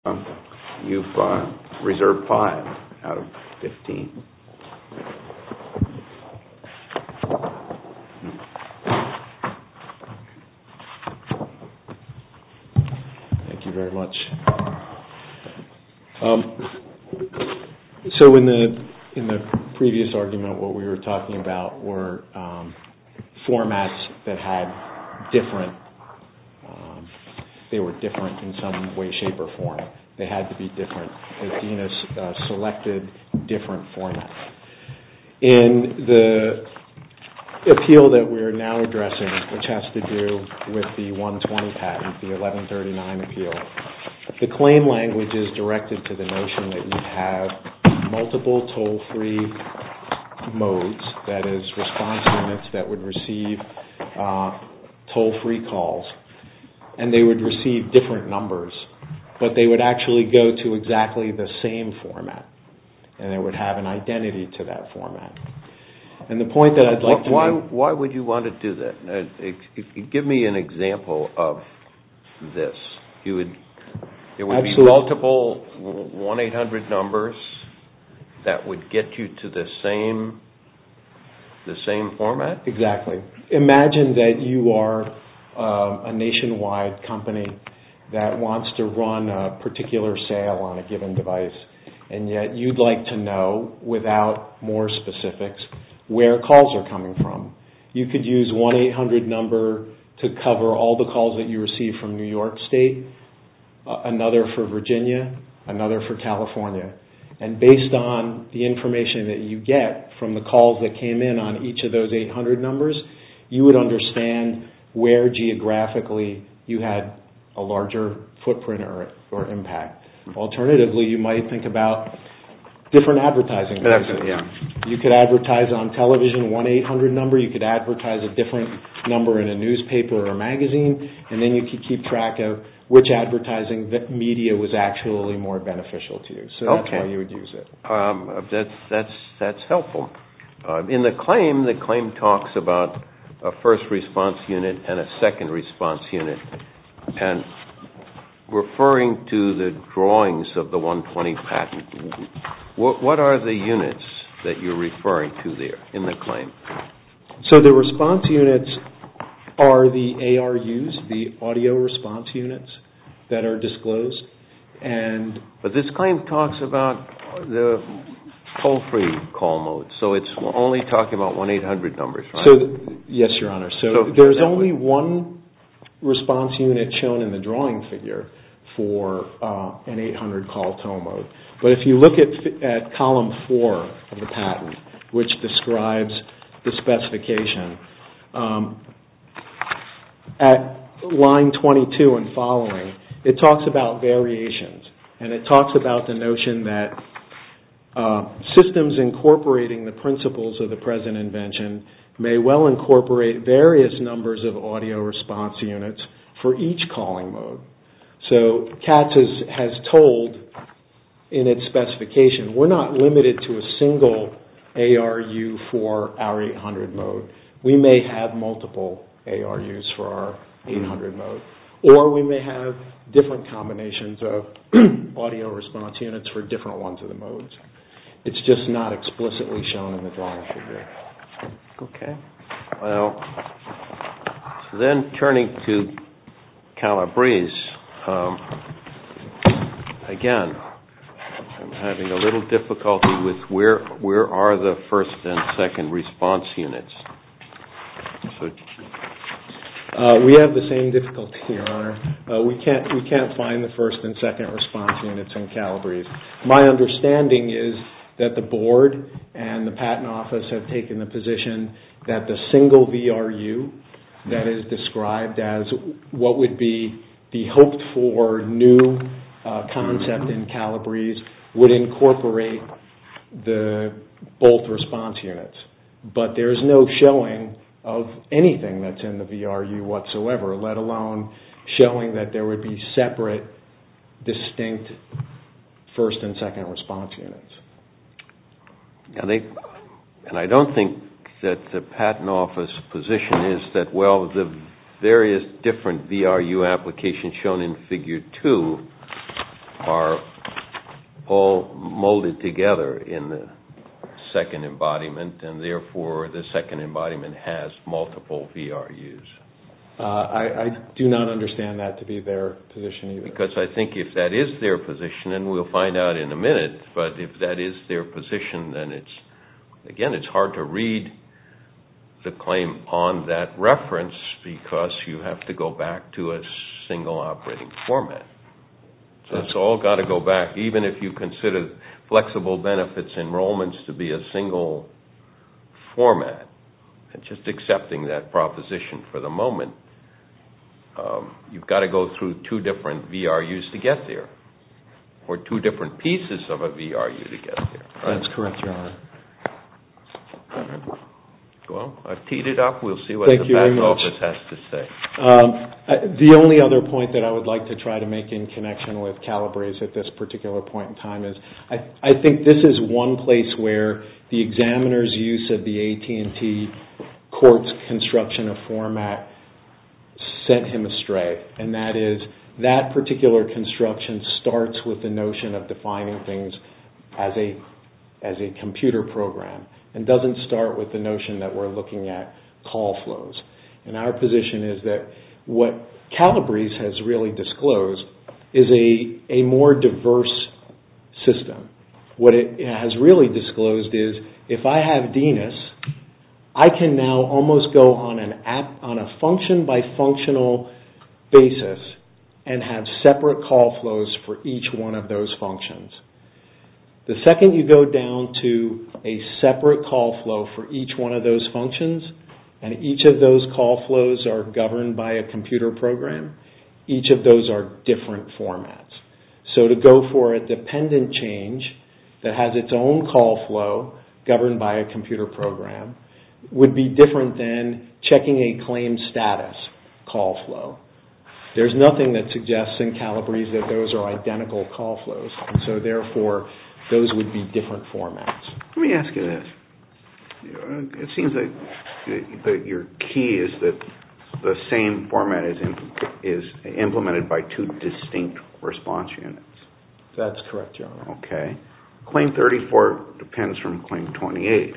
You've reserved 5 out of 15. Thank you very much. So in the previous argument, what we were talking about were formats that had different. They were different in some way, shape, or form. They had to be different. Genus selected different formats. In the appeal that we're now addressing, which has to do with the 120 patent, the 1139 appeal, the claim language is directed to the notion that you have multiple toll-free modes, that is, response units that would receive toll-free calls, and they would receive different numbers, but they would actually go to exactly the same format, and it would have an identity to that format. And the point that I'd like to make... Why would you want to do that? Give me an example of this. There would be multiple 1-800 numbers that would get you to the same format? Exactly. Imagine that you are a nationwide company that wants to run a particular sale on a given device, and yet you'd like to know, without more specifics, where calls are coming from. You could use 1-800 number to cover all the calls that you receive from New York State, another for Virginia, another for California. And based on the information that you get from the calls that came in on each of those 800 numbers, you would understand where geographically you had a larger footprint or impact. Alternatively, you might think about different advertising. You could advertise on television 1-800 number, you could advertise a different number in a newspaper or a magazine, and then you could keep track of which advertising media was actually more beneficial to you. So that's why you would use it. That's helpful. In the claim talks about a first response unit and a second response unit. And referring to the drawings of the 120 patent, what are the units that you're referring to there in the claim? So the response units are the ARUs, the audio response units that are disclosed. But this claim talks about the toll-free call mode, so it's only talking about 1-800 numbers, right? Yes, Your Honor. So there's only one response unit shown in the drawing figure for an 800 call toll mode. But if you look at column 4 of the patent, which describes the specification, at line 22 and following, it talks about variations, and it talks about the notion that systems incorporating the principles of the present invention may well incorporate various numbers of audio response units for each calling mode. So Katz has told in its specification, we're not limited to a single ARU for our 800 mode. We may have multiple ARUs for our 800 mode. Or we may have different combinations of audio response units for different ones of the modes. It's just not explicitly shown in the drawing figure. Okay. Well, so then turning to Calabrese, again, I'm having a little difficulty with where are the first and second response units. So we have the same difficulty, Your Honor. We can't find the first and second response units in Calabrese. My understanding is that the board and the patent office have taken the position that the single VRU that is described as what would be the hoped for new concept in Calabrese would incorporate the both response units. But there's no showing of anything that's in the VRU whatsoever, let alone showing that there would be separate, distinct first and second response units. And I don't think that the patent office position is that, well, the various different VRU applications shown in Figure 2 are all molded together in the second embodiment, and therefore the second embodiment has multiple VRUs. I do not understand that to be their position either. Because I think if that is their position, and we'll find out in a minute, but if that is their position, then it's hard to read the claim on that reference because you have to go back to a single operating format. So it's all got to go back, even if you consider flexible benefits enrollments to be a single format, and just accepting that proposition for the moment, you've got to go through two different VRUs to get there, or two different pieces of a VRU to get there. Right? That's correct, Your Honor. Well, I've teed it up. We'll see what the patent office has to say. The only other point that I would like to try to make in connection with Calabrese at this particular point in time is I think this is one place where the examiner's use of the AT&T court's construction of format sent him astray, and that is that particular construction starts with the notion of defining things as a computer program, and doesn't start with the notion that we're looking at call flows. And our position is that what Calabrese has really disclosed is a more diverse system. What it has really disclosed is if I have DNIS, I can now almost go on a function by functional basis and have separate call flows for each one of those functions. The second you go down to a separate call flow for each one of those functions, and each of those call flows are governed by a computer program, each of those are different formats. So to go for a dependent change that has its own call flow governed by a computer program would be different than checking a claim status call flow. There's nothing that suggests in Calabrese that those are identical call flows, and so therefore those would be different formats. Let me ask you this. It seems that your key is that the same format is implemented by two distinct response units. That's correct, Your Honor. Okay. Claim 34 depends from Claim 28.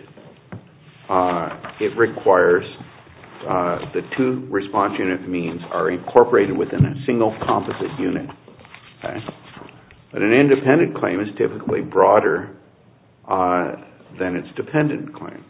It requires the two response unit means are incorporated within a single composite unit. Okay. But an independent claim is typically broader than its dependent claim.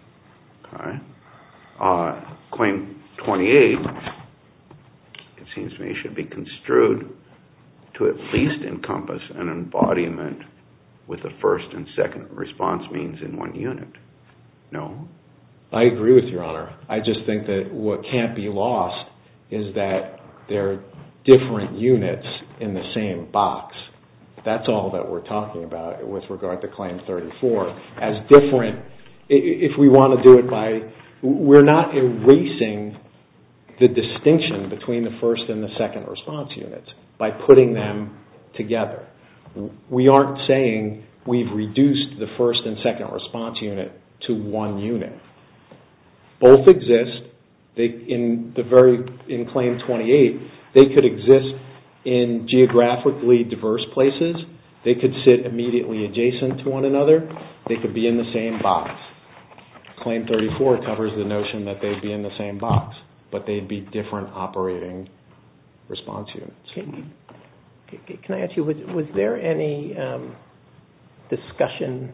Okay. Claim 28, it seems to me, should be construed to at least encompass an embodiment with the first and second response means in one unit. No? I agree with Your Honor. I just think that what can't be lost is that they're different units in the same box. That's all that we're talking about with regard to Claim 34. As different, if we want to do it by, we're not erasing the distinction between the first and the second response units by putting them together. We aren't saying we've reduced the first and second response unit to one unit. Both exist. In Claim 28, they could exist in geographically diverse places. They could sit immediately adjacent to one another. They could be in the same box. Claim 34 covers the notion that they'd be in the same box, but they'd be different operating response units. Can I ask you, was there any discussion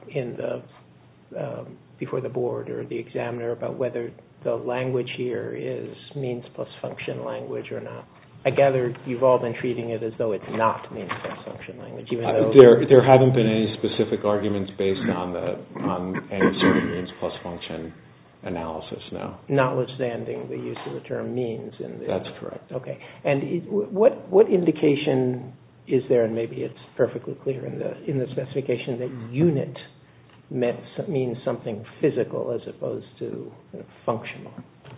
before the board or the examiner about whether the language here is means plus function language or not? I gather you've all been treating it as though it's not means plus function language, even though there haven't been any specific arguments based on any sort of means plus function analysis. No. Notwithstanding the use of the term means in this. That's correct. Okay. And what indication is there, and maybe it's perfectly clear in the specification, that unit means something physical as opposed to functional?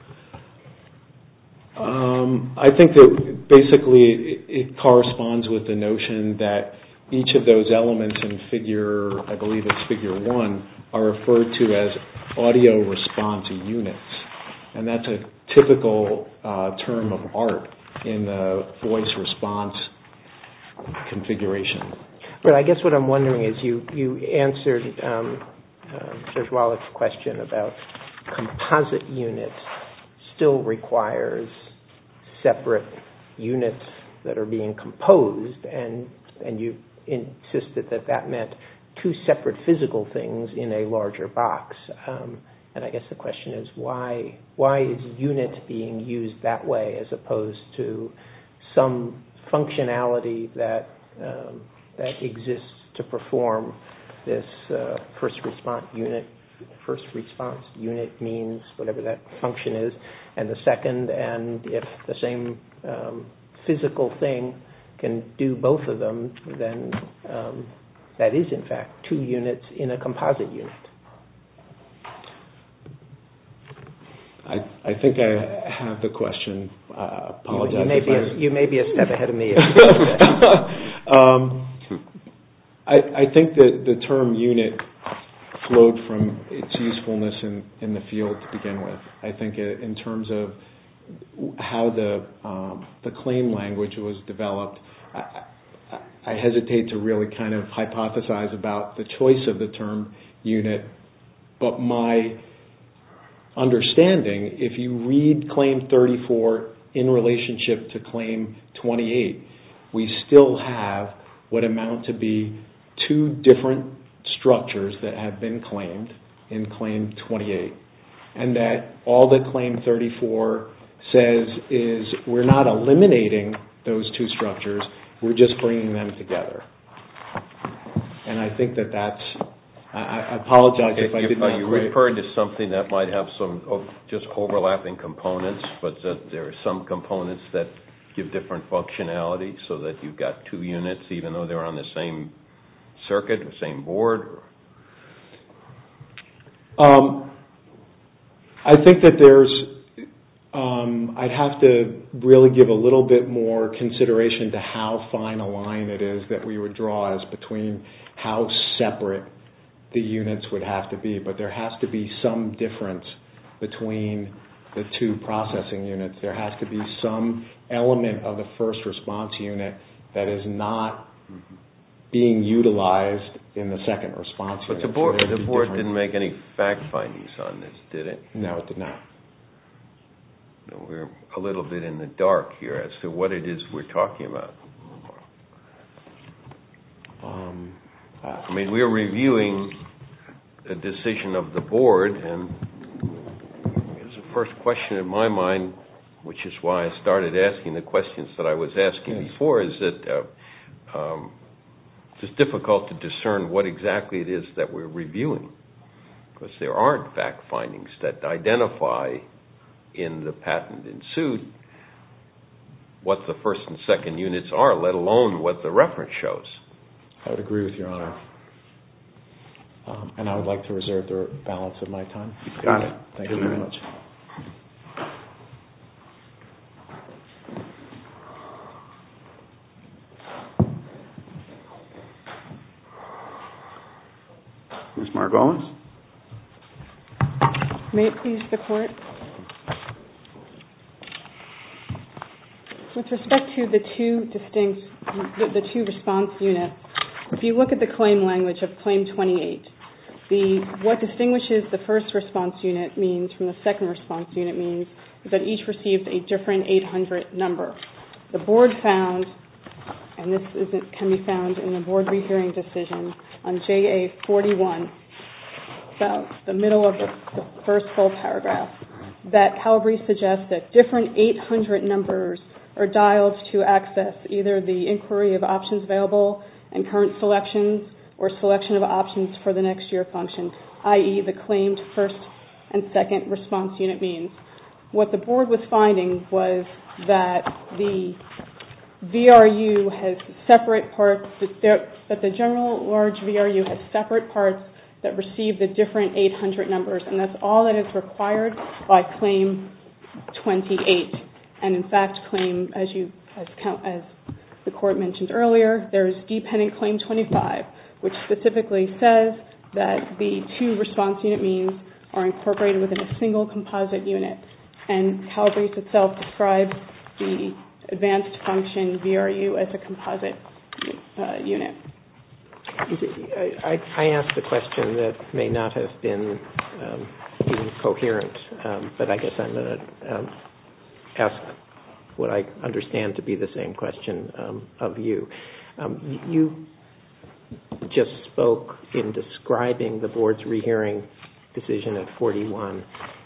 I think that basically it corresponds with the notion that each of those elements in figure, I believe it's figure 1, are referred to as audio response units. And that's a typical term of art in the voice response configuration. But I guess what I'm wondering is you answered Judge Wallach's question about composite units still requires separate units that are being composed, and you insisted that meant two separate physical things in a larger box. And I guess the question is why is unit being used that way as opposed to some functionality that exists to perform this first response unit. First response unit means whatever that function is, and the second, and if the same physical thing can do both of them, then that is in fact two units in a composite unit. I think I have the question. Apologize. You may be a step ahead of me. I think that the term unit flowed from its usefulness in the field to begin with. I think in terms of how the claim language was developed, I hesitate to really kind of hypothesize about the choice of the term unit, but my understanding, if you read Claim 34 in relationship to Claim 28, we still have what amount to be two different structures that have been claimed in Claim 28, and that all that Claim 34 says is we're not eliminating those two structures, we're just bringing them together. And I think that's... I apologize if I did not... Are you referring to something that might have some just overlapping components, but that there are some components that give different functionality so that you've got two units even though they're on the same circuit, the same board? I think that there's... I'd have to really give a little bit more consideration to how fine a line it is that we would draw as between how separate the units would have to be, but there has to be some difference between the two processing units. There has to be some element of the first response unit that is not being utilized in the second response unit. But the board didn't make any fact findings on this, did it? No, it did not. We're a little bit in the dark here as to what it is we're talking about. I mean, we're reviewing a decision of the board, and there's a first question in my mind, which is why I started asking the questions that I was asking before, is that it's difficult to discern what exactly it is that we're reviewing, because there aren't fact findings that identify in the patent in suit what the first and second units are, let alone what the reference shows. I would agree with Your Honor. And I would like to reserve the balance of my time. Got it. Thank you very much. Ms. Margolis? May it please the Court? With respect to the two response units, if you look at the claim language of Claim 28, what distinguishes the first response unit means from the second response unit means is that each receives a different 800 number. The board found, and this can be found in the board rehearing decision on JA 41, about the middle of the first full paragraph, that Calabrese suggests that different 800 numbers are dialed to access either the inquiry of options available and current selections or selection of options for the next year function, i.e. the claimed first and second response unit means. What the board was finding was that the VRU has separate parts, that the general large VRU has separate parts that receive the different 800 numbers, and that's all that is required by Claim 28. And in fact, as the Court mentioned earlier, there is dependent Claim 25, which specifically says that the two response unit means are incorporated within a single composite unit. And Calabrese itself describes the advanced function VRU as a composite unit. I asked a question that may not have been even coherent, but I guess I'm going to ask what I understand to be the same question of you. You just spoke in describing the board's rehearing decision at 41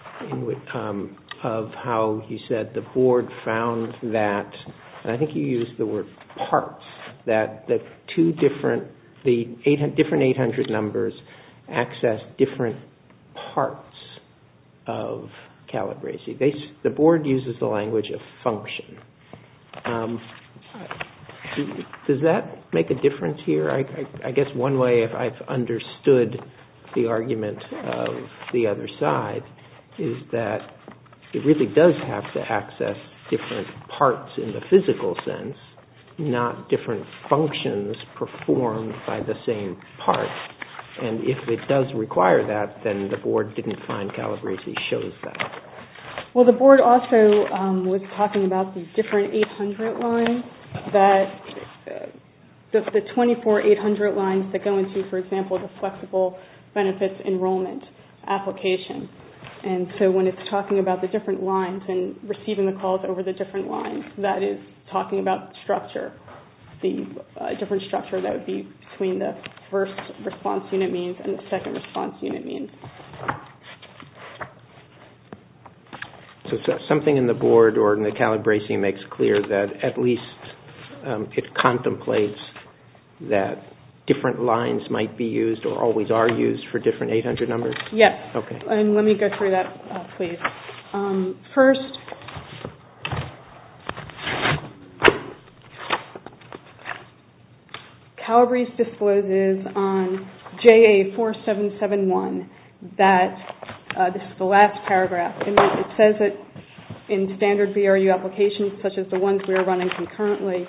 of how you said the board found that, and I think you used the word parts, that the different 800 numbers access different parts of Calabrese. The board uses the language of function. Does that make a difference here? I guess one way, if I've understood the argument of the other side, is that it really does have to access different parts in the physical sense, not different functions performed by the same part. And if it does require that, then the board didn't find Calabrese shows that. Well, the board also was talking about the different 800 lines that the 24 800 lines that go into, for example, the flexible benefits enrollment application. And so when it's talking about the different lines and receiving the calls over the different lines, that is talking about structure, the different structure that would be between the first response unit means and the second response unit means. So something in the board or in the Calabrese makes clear that at least it contemplates that different lines might be used or always are used for different 800 numbers? Yes. Okay. And let me go through that, please. First, Calabrese discloses on JA 4771 that this is the last paragraph. It says that in standard VRU applications, such as the ones we are running currently,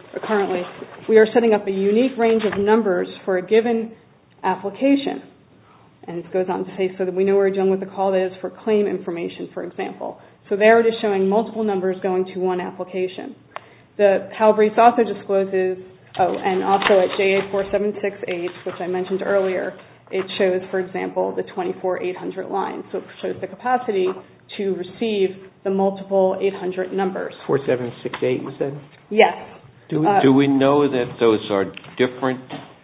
we are setting up a unique range of numbers for a given application. And it goes on to say so that we know we're dealing with a call that is for claim information, for example. So there it is showing multiple numbers going to one application. The Calabrese also discloses, and also at JA 4768, which I mentioned earlier, it shows, for example, the 24 800 lines. So it shows the capacity to receive the multiple 800 numbers. 4768, you said? Yes. Do we know that those are different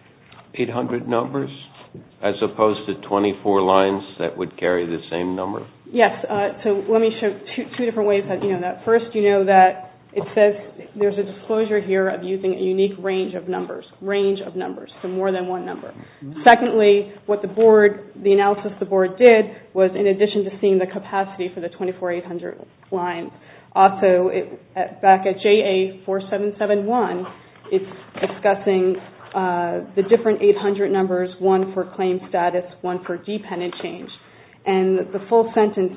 800 numbers as opposed to 24 lines that would carry the same number? Yes. So let me show two different ways that you know that. First, you know that it says there's a disclosure here of using a unique range of numbers, so more than one number. Mm-hmm. Secondly, what the analysis the board did was, in addition to seeing the capacity for the 24 800 lines, also back at JA 4771, it's discussing the different 800 numbers, one for claim status, one for dependent change. And the full sentence,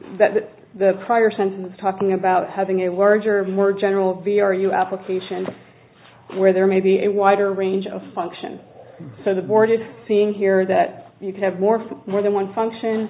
the prior sentence is talking about having a larger, more general VRU application where there may be a wider range of function. So the board is seeing here that you could have more than one function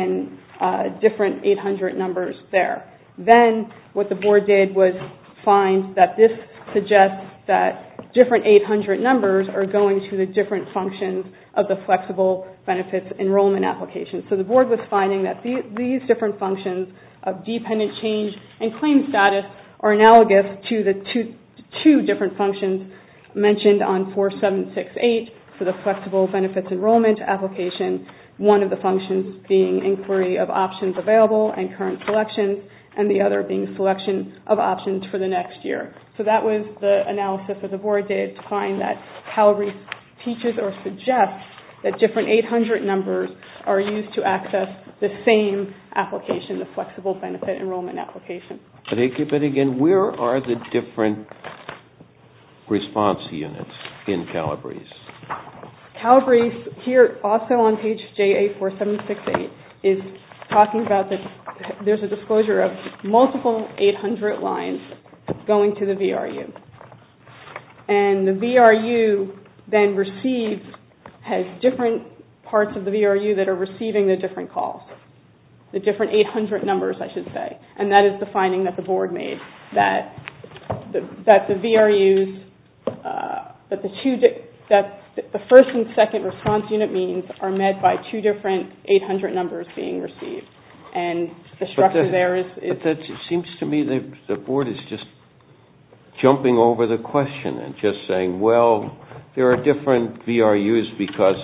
and different 800 numbers there. Then what the board did was find that this suggests that different 800 numbers are going to the different functions of the flexible benefits enrollment application. So the board was finding that these different functions of dependent change and claim status are analogous to the two different functions mentioned on 4768 for the flexible benefits enrollment application, one of the functions being inquiry of options available and current selections, and the other being selection of options for the next year. So that was the analysis that the board did to find that Calabrese teaches or suggests that different 800 numbers are used to access the same application, the flexible benefit enrollment application. But again, where are the different response units in Calabrese? Calabrese, here also on page JA 4768, is talking about that there's a disclosure of multiple 800 lines going to the VRU. And the VRU then has different parts of the VRU that are receiving the different calls, the different 800 numbers, I should say. And that is the finding that the board made, that the VRUs that the first and second response unit means are met by two different 800 numbers being received. And the structure there is... But that seems to me that the board is just jumping over the question and just saying, well, there are different VRUs because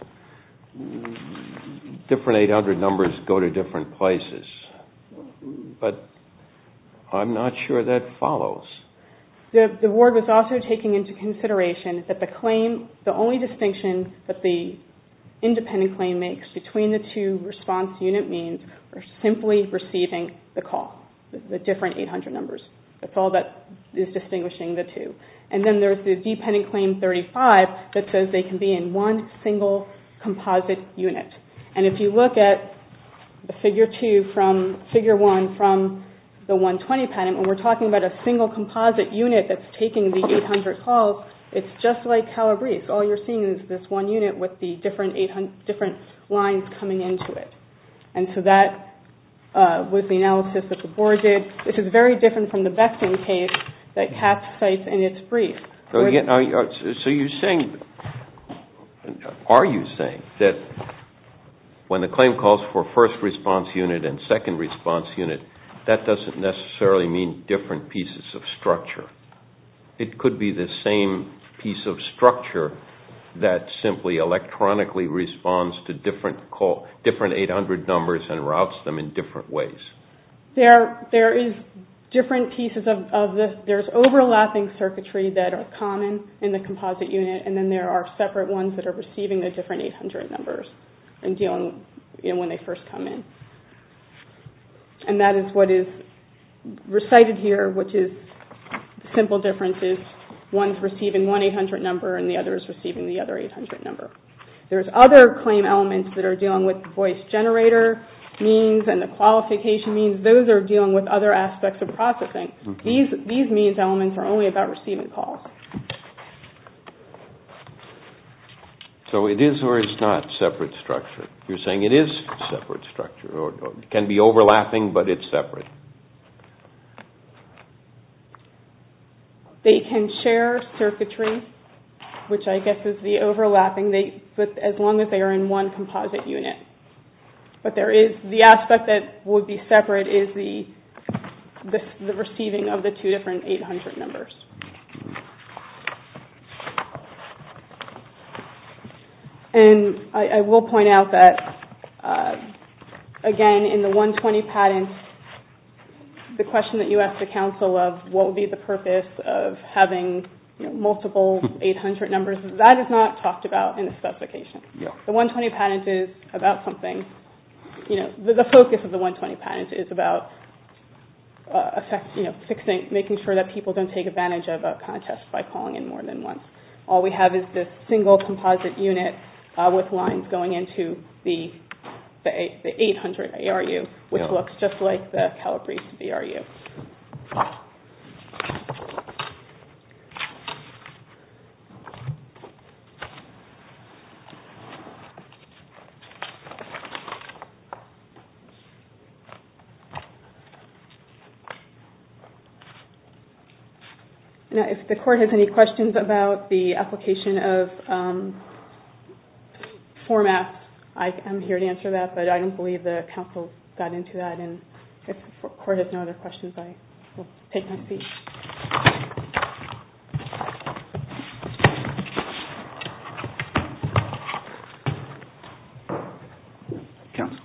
different 800 numbers go to different places. But I'm not sure that follows. The board was also taking into consideration that the only distinction that the independent claim makes between the two response unit means are simply receiving the call, the different 800 numbers. That's all that is distinguishing the two. And then there's the dependent claim 35 that says they can be in one single composite unit. And if you look at the figure 2 from figure 1 from the 120 patent, when we're talking about a single composite unit that's taking the 800 calls, it's just like Calabrese. All you're seeing is this one unit with the different lines coming into it. And so that was the analysis that the board did. This is very different from the Becton case that Katz cites in its brief. So again, are you saying that when the claim calls for first response unit and second response unit, that doesn't necessarily mean different pieces of structure? It could be the same piece of structure that simply electronically responds to different 800 numbers and routes them in different ways. There is different pieces there's overlapping circuitry that are common in the composite unit, and then there are separate ones that are receiving the different 800 numbers and dealing when they first come in. And that is what is recited here, which is the simple difference is one's receiving one 800 number and the other is receiving the other 800 number. There's other claim elements that are dealing with the voice generator means and the qualification means. Those are dealing with other aspects of processing. Mm-hmm. These means elements are only about receiving calls. So it is or is not separate structure? You're saying it is separate structure, or it can be overlapping, but it's separate. They can share circuitry, which I guess is the overlapping, but as long as they are in one composite unit. But there is the aspect that would be separate is the receiving of the two different 800 numbers. And I will point out that, again, in the 120 patent, the question that you asked the counsel of what would be the purpose of having multiple 800 numbers, that is not talked about in the specification. Yeah. The 120 patent is about something, the focus of the 120 patent is about making sure that people don't take advantage of a contest by calling in more than once. All we have is this single composite unit with lines going into the 800 ARU, which looks just like the Calabrese VRU. Now, if the court has any questions about the application of formats, I am here to answer that, but I don't believe the counsel got into that. And if the court has no other questions, I will take my seat. Counsel.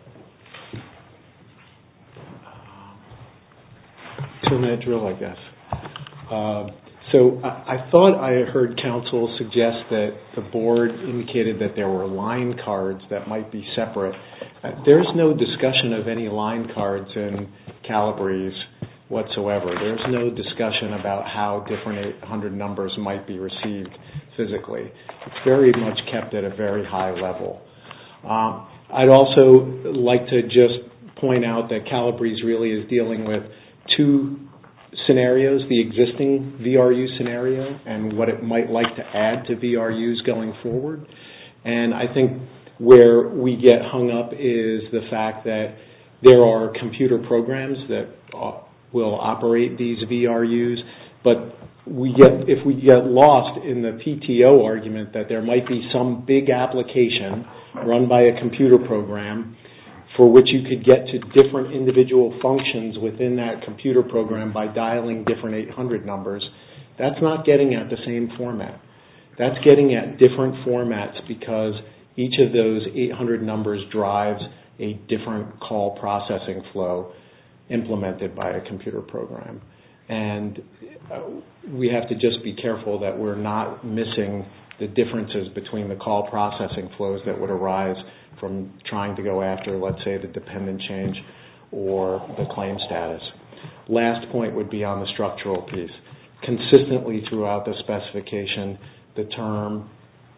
2-minute drill, I guess. So I thought I heard counsel suggest that the board indicated that there were line cards that might be separate. There's no discussion of any line cards in Calabrese whatsoever. There's no discussion about how different 800 numbers might be received physically. It's very much kept at a very high level. I'd also like to just point out that Calabrese really is dealing with two scenarios, the existing VRU scenario and what it might like to add to VRUs going forward. And I think where we get hung up is the fact that there are computer programs that will operate these VRUs, But if we get lost in the PTO argument that there might be some big application run by a computer program for which you could get to different individual functions within that computer program by dialing different 800 numbers, that's not getting at the same format. That's getting at different formats because each of those 800 numbers drives a different call processing flow implemented by a computer program. And we have to just be careful that we're not missing the differences between the call processing flows that would arise from trying to go after, let's say, the dependent change or the claim status. Last point would be on the structural piece. Consistently throughout the specification, the term,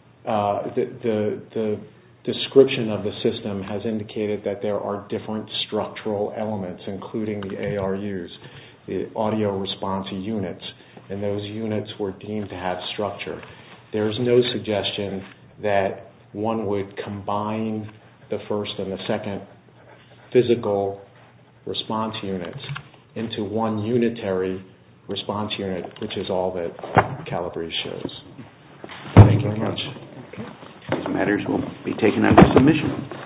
the description of the system has indicated that there are different structural elements, including the ARUs, the audio response units, and those units were deemed to have structure. There's no suggestion that one would combine the first and the second physical response units into one unitary response unit, which is all that Calabrese shows. Thank you very much. These matters will be taken under submission.